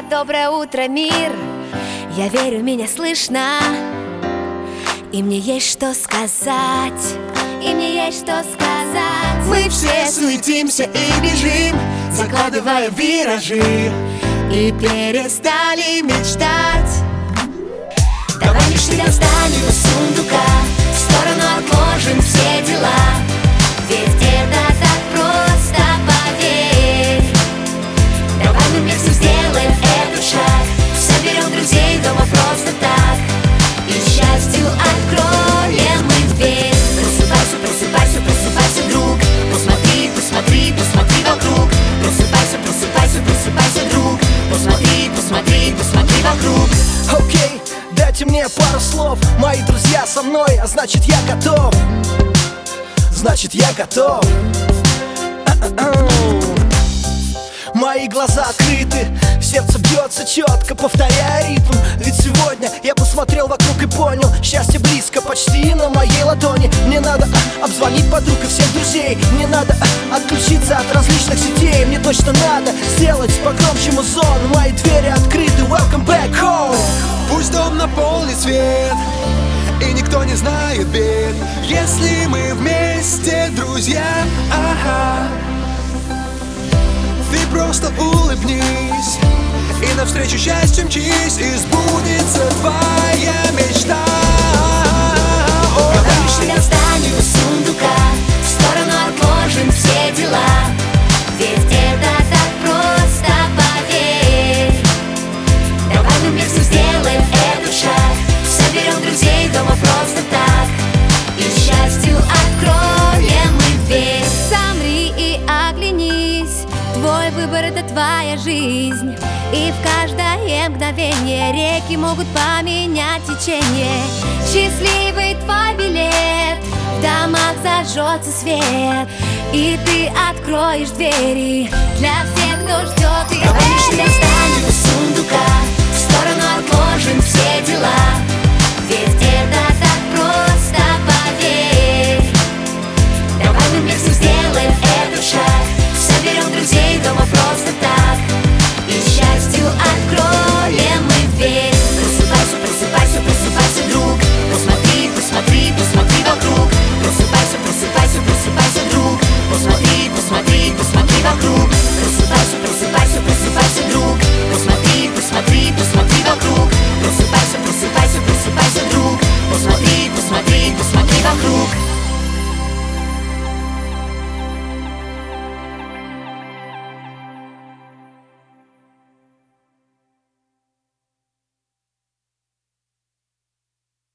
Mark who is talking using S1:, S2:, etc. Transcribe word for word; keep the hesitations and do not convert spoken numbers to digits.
S1: доброе утро, мир. Я верю, меня слышно, и мне есть что сказать, и мне есть что сказать.
S2: Мы все суетимся и бежим, закладывая виражи, и перестали мечтать.
S1: Давай мечты достанем из сундука, в сторону отложим все дела, ведь это так просто, поверь. Давай мы вместе сделаем этот шаг, соберем друзей дома просто так, и счастью откроем мы дверь. Просыпайся, просыпайся, просыпайся, друг. Посмотри, посмотри, посмотри вокруг. Просыпайся, просыпайся, просыпайся, друг. Посмотри, посмотри, посмотри вокруг.
S2: Окей, okay, дайте мне пару слов. Мои друзья со мной, а значит я готов. Значит я готов. Мои глаза открыты, сердце бьется четко, повторяя ритм. Ведь сегодня я посмотрел вокруг и понял, счастье близко, почти на моей ладони. Мне надо а, обзвонить подруг и всех друзей. Мне надо а, отключиться от различных сетей. Мне точно надо сделать погромче музон. Мои двери открыты, welcome back home.
S3: Пусть дом наполнит свет, и никто не знает бед, если мы вместе, друзья. Ага. Ты просто улыбнись и навстречу счастью мчись, и сбудется твоя мечта.
S1: Давай мечты достанем из сундука, в сторону отложим все дела, ведь это так просто, поверь. Давай мы вместе сделаем этот шаг, соберем друзей дома просто так, и счастью откроем мы дверь. Замри и оглянись, твой выбор — это твоя жизнь, и в каждое мгновение реки могут поменять течение. Счастливый твой билет, в домах зажжется свет, и ты откроешь двери для всех, кто ждет их. Давай мечты достанем из сундука, в сторону отложим все дела, ведь это так просто, поверь. Давай мы вместе сделаем этот шаг, соберем друзей дома просто так, и счастью откроем мы дверь. Просыпайся, просыпайся, просыпайся, друг. Посмотри, посмотри, посмотри вокруг. Просыпайся, просыпайся, просыпайся, друг. Посмотри, посмотри, посмотри вокруг. Просыпайся, просыпайся, просыпайся, друг. Посмотри, посмотри, посмотри вокруг. Просыпайся, просыпайся, просыпайся, друг. Посмотри, посмотри, посмотри вокруг.